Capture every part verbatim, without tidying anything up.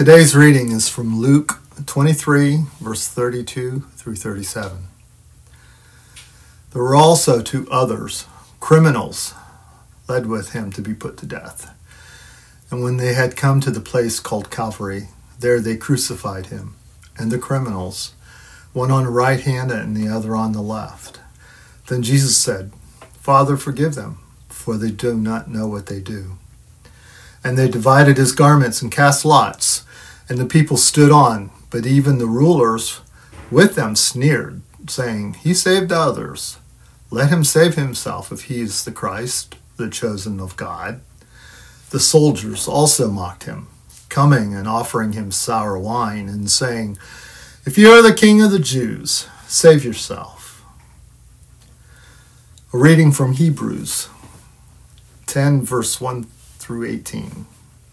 Today's reading is from Luke twenty-three, verse thirty-two through thirty-seven. There were also two others, criminals, led with him to be put to death. And when they had come to the place called Calvary, there they crucified him, and the criminals, one on the right hand and the other on the left. Then Jesus said, "Father, forgive them, for they do not know what they do." And they divided his garments and cast lots, and the people stood on, but even the rulers with them sneered, saying, "He saved others. Let him save himself if he is the Christ, the chosen of God." The soldiers also mocked him, coming and offering him sour wine, and saying, "If you are the king of the Jews, save yourself." A reading from Hebrews ten, verse one through eighteen.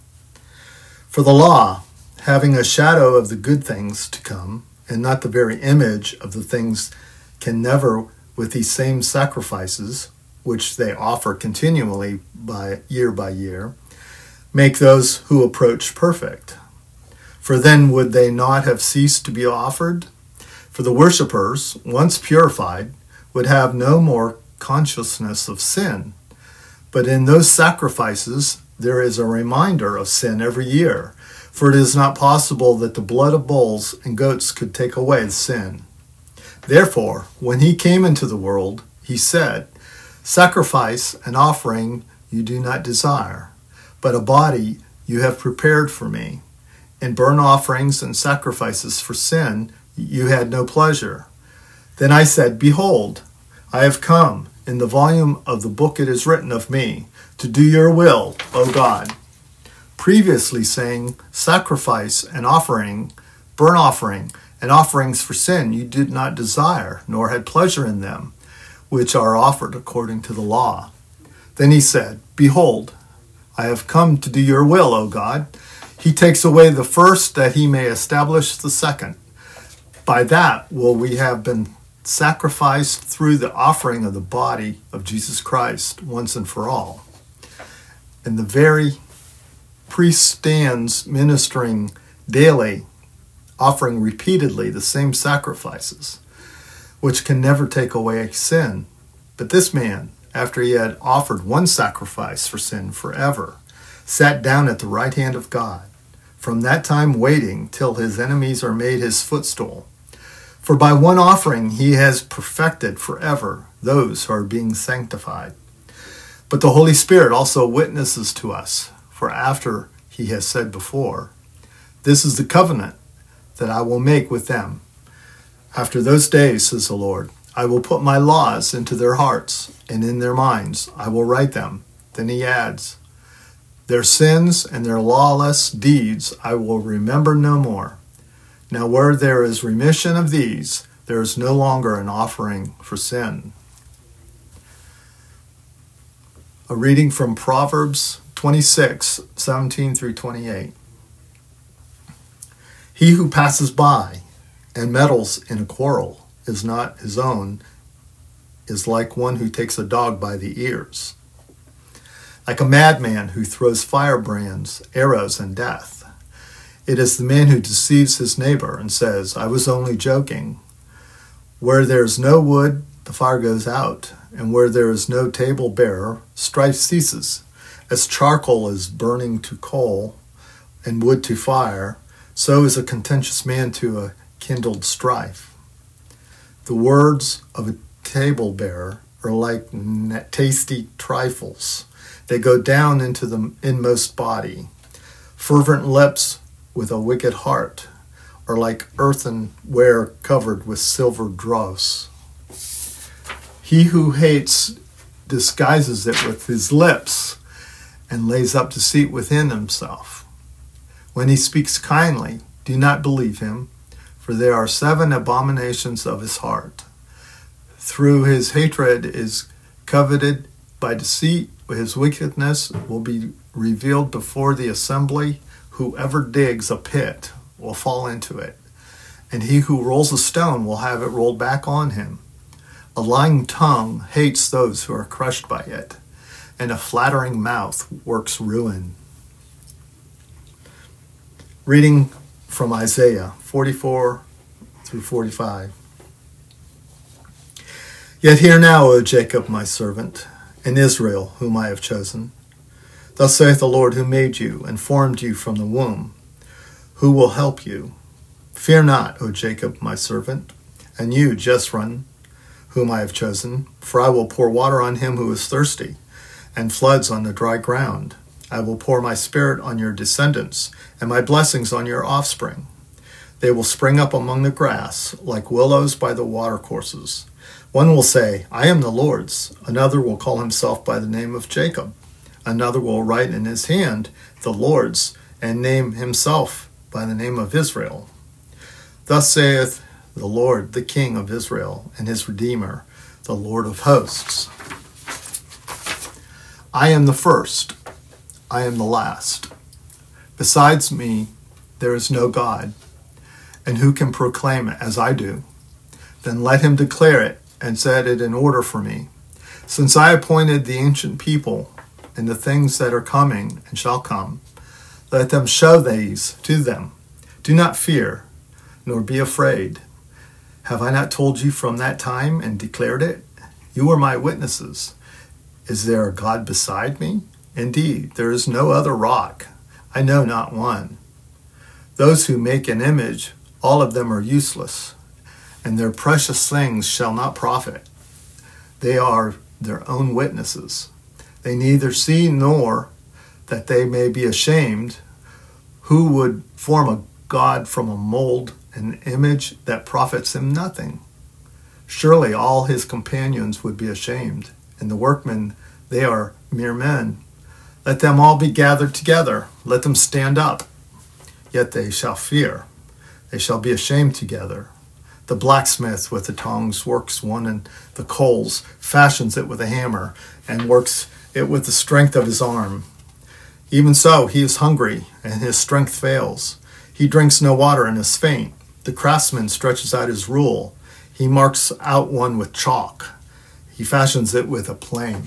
For the law, having a shadow of the good things to come, and not the very image of the things, can never, with these same sacrifices, which they offer continually by year by year, make those who approach perfect. For then would they not have ceased to be offered? For the worshippers, once purified, would have no more consciousness of sin. But in those sacrifices there is a reminder of sin every year, for it is not possible that the blood of bulls and goats could take away the sin. Therefore, when he came into the world, he said, "Sacrifice and offering you do not desire, but a body you have prepared for me. In burnt offerings and sacrifices for sin you had no pleasure." Then I said, "Behold, I have come. In the volume of the book it is written of me, to do your will, O God." Previously saying, "Sacrifice and offering, burnt offering, and offerings for sin you did not desire, nor had pleasure in them, which are offered according to the law." Then he said, "Behold, I have come to do your will, O God." He takes away the first that he may establish the second. By that will we have been sacrificed through the offering of the body of Jesus Christ once and for all. And the very priest stands ministering daily, offering repeatedly the same sacrifices, which can never take away sin. But this man, after he had offered one sacrifice for sin forever, sat down at the right hand of God, from that time waiting till his enemies are made his footstool. For by one offering he has perfected forever those who are being sanctified. But the Holy Spirit also witnesses to us, for after he has said before, "This is the covenant that I will make with them. After those days, says the Lord, I will put my laws into their hearts, and in their minds I will write them." Then he adds, "Their sins and their lawless deeds I will remember no more. Now where there is remission of these, there is no longer an offering for sin." A reading from Proverbs twenty-six, seventeen through twenty-eight. He who passes by and meddles in a quarrel is not his own, is like one who takes a dog by the ears, like a madman who throws firebrands, arrows, and death. It is the man who deceives his neighbor and says, "I was only joking." Where there is no wood, the fire goes out, and where there is no table bearer, strife ceases. As charcoal is burning to coal, and wood to fire, so is a contentious man to a kindled strife. The words of a table bearer are like tasty trifles. They go down into the inmost body. Fervent lips with a wicked heart are like earthenware covered with silver dross. He who hates disguises it with his lips and lays up deceit within himself. When he speaks kindly, do not believe him, for there are seven abominations of his heart. Through his hatred is coveted by deceit, his wickedness will be revealed before the assembly. Whoever digs a pit will fall into it, and he who rolls a stone will have it rolled back on him. A lying tongue hates those who are crushed by it, and a flattering mouth works ruin. Reading from Isaiah forty-four through forty-five. Yet hear now, O Jacob, my servant, and Israel, whom I have chosen. Thus saith the Lord, who made you and formed you from the womb, who will help you. Fear not, O Jacob, my servant, and you, Jeshurun, whom I have chosen, for I will pour water on him who is thirsty, and floods on the dry ground. I will pour my spirit on your descendants, and my blessings on your offspring. They will spring up among the grass, like willows by the watercourses. One will say, I am the Lord's. Another will call himself by the name of Jacob. Another will write in his hand, the Lord's, and name himself by the name of Israel. Thus saith the Lord, the King of Israel, and his Redeemer, the Lord of hosts. I am the first. I am the last. Besides me, there is no God. And who can proclaim it as I do? Then let him declare it and set it in order for me. Since I appointed the ancient people and the things that are coming and shall come, let them show these to them. Do not fear, nor be afraid. Have I not told you from that time and declared it? You are my witnesses. Is there a God beside me? Indeed, there is no other rock. I know not one. Those who make an image, all of them are useless, and their precious things shall not profit. They are their own witnesses. They neither see nor that they may be ashamed. Who would form a God from a mold, an image that profits him nothing? Surely all his companions would be ashamed, and the workmen, they are mere men. Let them all be gathered together. Let them stand up. Yet they shall fear. They shall be ashamed together. The blacksmith with the tongs works one in the coals, fashions it with a hammer, and works it with the strength of his arm. Even so, he is hungry, and his strength fails. He drinks no water and is faint. The craftsman stretches out his rule. He marks out one with chalk. He fashions it with a plane.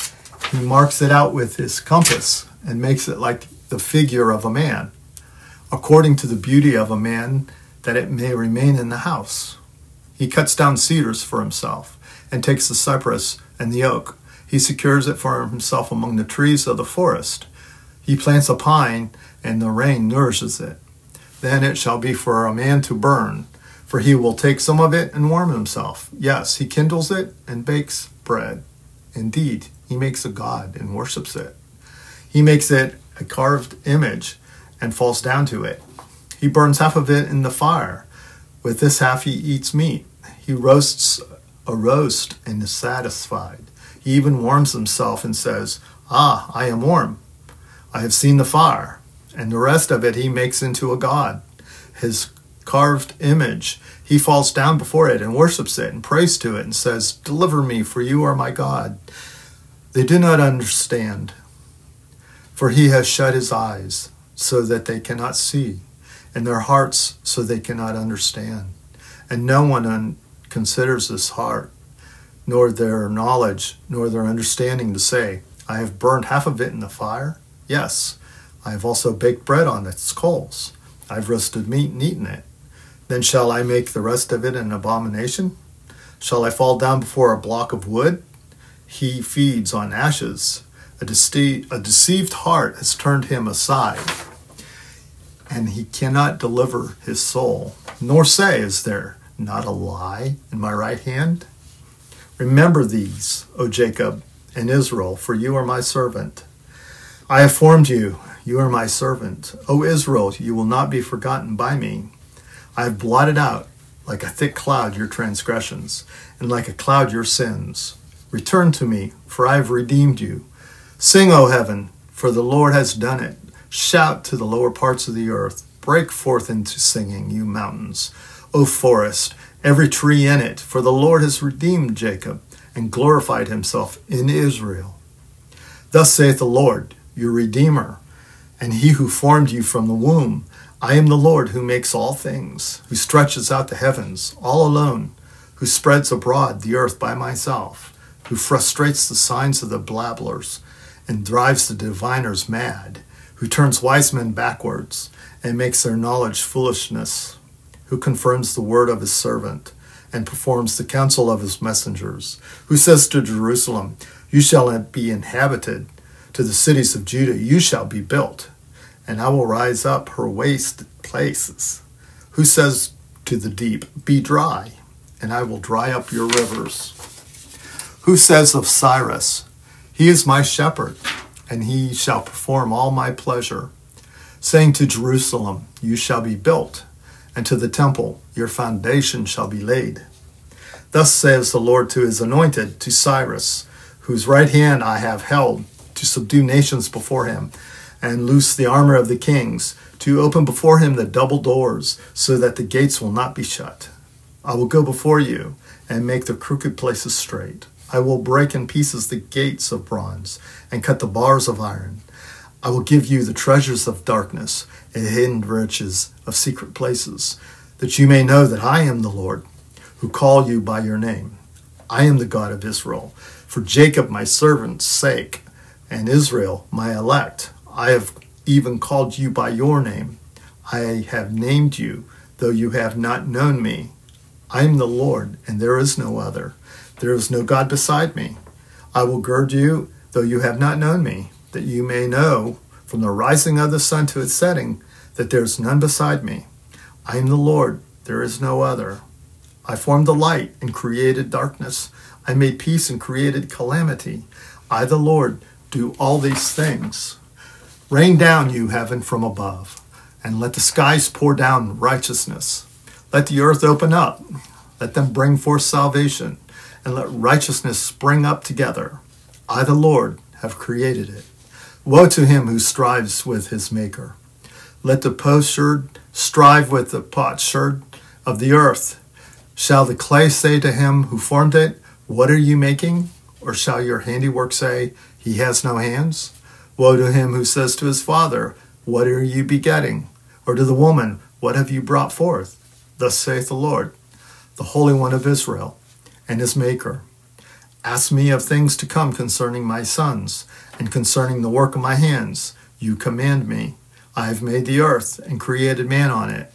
He marks it out with his compass and makes it like the figure of a man, according to the beauty of a man, that it may remain in the house. He cuts down cedars for himself and takes the cypress and the oak. He secures it for himself among the trees of the forest. He plants a pine, and the rain nourishes it. Then it shall be for a man to burn, for he will take some of it and warm himself. Yes, he kindles it and bakes bread. Indeed, he makes a god and worships it. He makes it a carved image and falls down to it. He burns half of it in the fire. With this half he eats meat. He roasts a roast and is satisfied. He even warms himself and says, Ah, I am warm. I have seen the fire. And the rest of it he makes into a god. His carved image, he falls down before it and worships it and prays to it and says, Deliver me, for you are my God. They do not understand, for he has shut his eyes so that they cannot see, and their hearts so they cannot understand. And no one un- considers this heart, nor their knowledge, nor their understanding to say, I have burned half of it in the fire. Yes, I have also baked bread on its coals. I have roasted meat and eaten it. Then shall I make the rest of it an abomination? Shall I fall down before a block of wood? He feeds on ashes. A, dece- a deceived heart has turned him aside, and he cannot deliver his soul, nor say, Is there not a lie in my right hand? Remember these, O Jacob and Israel, for you are my servant. I have formed you, you are my servant. O Israel, you will not be forgotten by me. I have blotted out, like a thick cloud, your transgressions, and like a cloud your sins. Return to me, for I have redeemed you. Sing, O heaven, for the Lord has done it. Shout to the lower parts of the earth. Break forth into singing, you mountains. O forest, every tree in it, for the Lord has redeemed Jacob and glorified himself in Israel. Thus saith the Lord, your Redeemer, and he who formed you from the womb. I am the Lord who makes all things, who stretches out the heavens all alone, who spreads abroad the earth by myself, who frustrates the signs of the blabblers and drives the diviners mad, who turns wise men backwards and makes their knowledge foolishness, who confirms the word of his servant and performs the counsel of his messengers, who says to Jerusalem, you shall be inhabited, to the cities of Judah you shall be built, and I will rise up her waste places, who says to the deep, be dry, and I will dry up your rivers, who says of Cyrus, he is my shepherd, and he shall perform all my pleasure, saying to Jerusalem, you shall be built, and to the temple your foundation shall be laid. Thus says the Lord to his anointed, to Cyrus, whose right hand I have held, to subdue nations before him, and loose the armor of the kings, to open before him the double doors, so that the gates will not be shut. I will go before you, and make the crooked places straight. I will break in pieces the gates of bronze, and cut the bars of iron. I will give you the treasures of darkness, and hidden riches of secret places, that you may know that I am the Lord, who call you by your name. I am the God of Israel. For Jacob my servant's sake, and Israel my elect, I have even called you by your name. I have named you, though you have not known me. I am the Lord, and there is no other. There is no God beside me. I will gird you, though you have not known me, that you may know from the rising of the sun to its setting that there is none beside me. I am the Lord, there is no other. I formed the light and created darkness. I made peace and created calamity. I, the Lord, do all these things. Rain down, you heaven, from above, and let the skies pour down righteousness. Let the earth open up. Let them bring forth salvation, and let righteousness spring up together. I, the Lord, have created it. Woe to him who strives with his maker. Let the potsherd strive with the potsherd of the earth. Shall the clay say to him who formed it, what are you making? Or shall your handiwork say, he has no hands? Woe to him who says to his father, what are you begetting? Or to the woman, what have you brought forth? Thus saith the Lord, the Holy One of Israel, and his Maker. Ask me of things to come concerning my sons, and concerning the work of my hands. You command me. I have made the earth, and created man on it.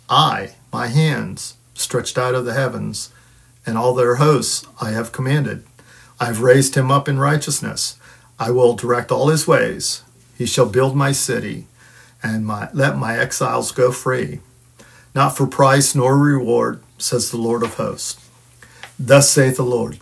I, my hands, stretched out of the heavens, and all their hosts I have commanded. I have raised him up in righteousness. I will direct all his ways. He shall build my city, and my, let my exiles go free. Not for price nor reward, says the Lord of hosts. Thus saith the Lord,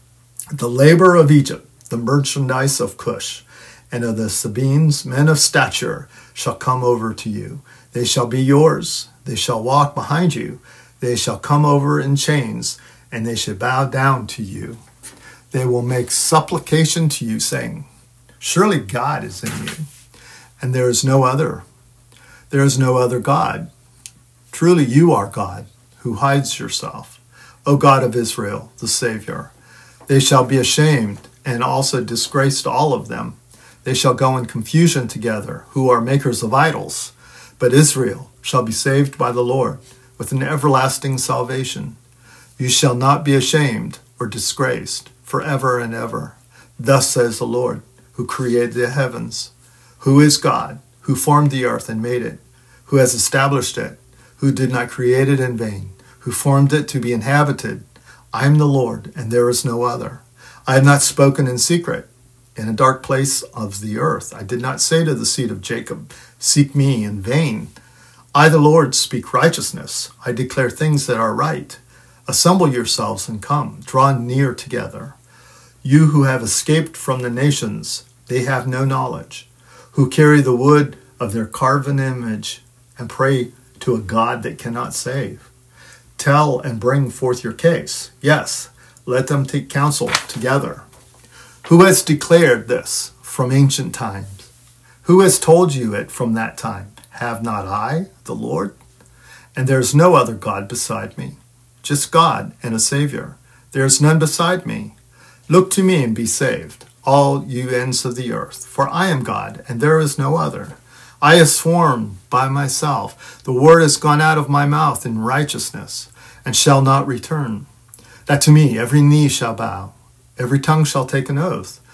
the labor of Egypt, the merchandise of Cush, and of the Sabines, men of stature, shall come over to you. They shall be yours. They shall walk behind you. They shall come over in chains, and they shall bow down to you. They will make supplication to you, saying, surely God is in you, and there is no other. There is no other God. Truly you are God, who hides yourself, O God of Israel, the Savior. They shall be ashamed, and also disgraced all of them. They shall go in confusion together, who are makers of idols. But Israel shall be saved by the Lord, with an everlasting salvation. You shall not be ashamed or disgraced forever and ever. Thus says the Lord, who created the heavens, who is God, who formed the earth and made it, who has established it, who did not create it in vain, who formed it to be inhabited. I am the Lord, and there is no other. I have not spoken in secret, in a dark place of the earth. I did not say to the seed of Jacob, seek me in vain. I, the Lord, speak righteousness. I declare things that are right. Assemble yourselves and come, draw near together. You who have escaped from the nations, they have no knowledge, who carry the wood of their carven image and pray to a God that cannot save. Tell and bring forth your case. Yes, let them take counsel together. Who has declared this from ancient times? Who has told you it from that time? Have not I, the Lord? And there is no other God beside me, just God and a Savior. There is none beside me. Look to me and be saved, all you ends of the earth, for I am God, and there is no other. I have sworn by myself, the word has gone out of my mouth in righteousness, and shall not return, that to me every knee shall bow, every tongue shall take an oath.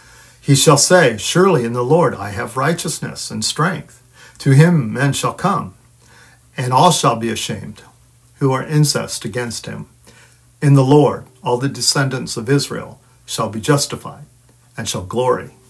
He shall say, surely in the Lord I have righteousness and strength. To him men shall come, and all shall be ashamed, who are incensed against him. In the Lord all the descendants of Israel shall be justified, and shall glory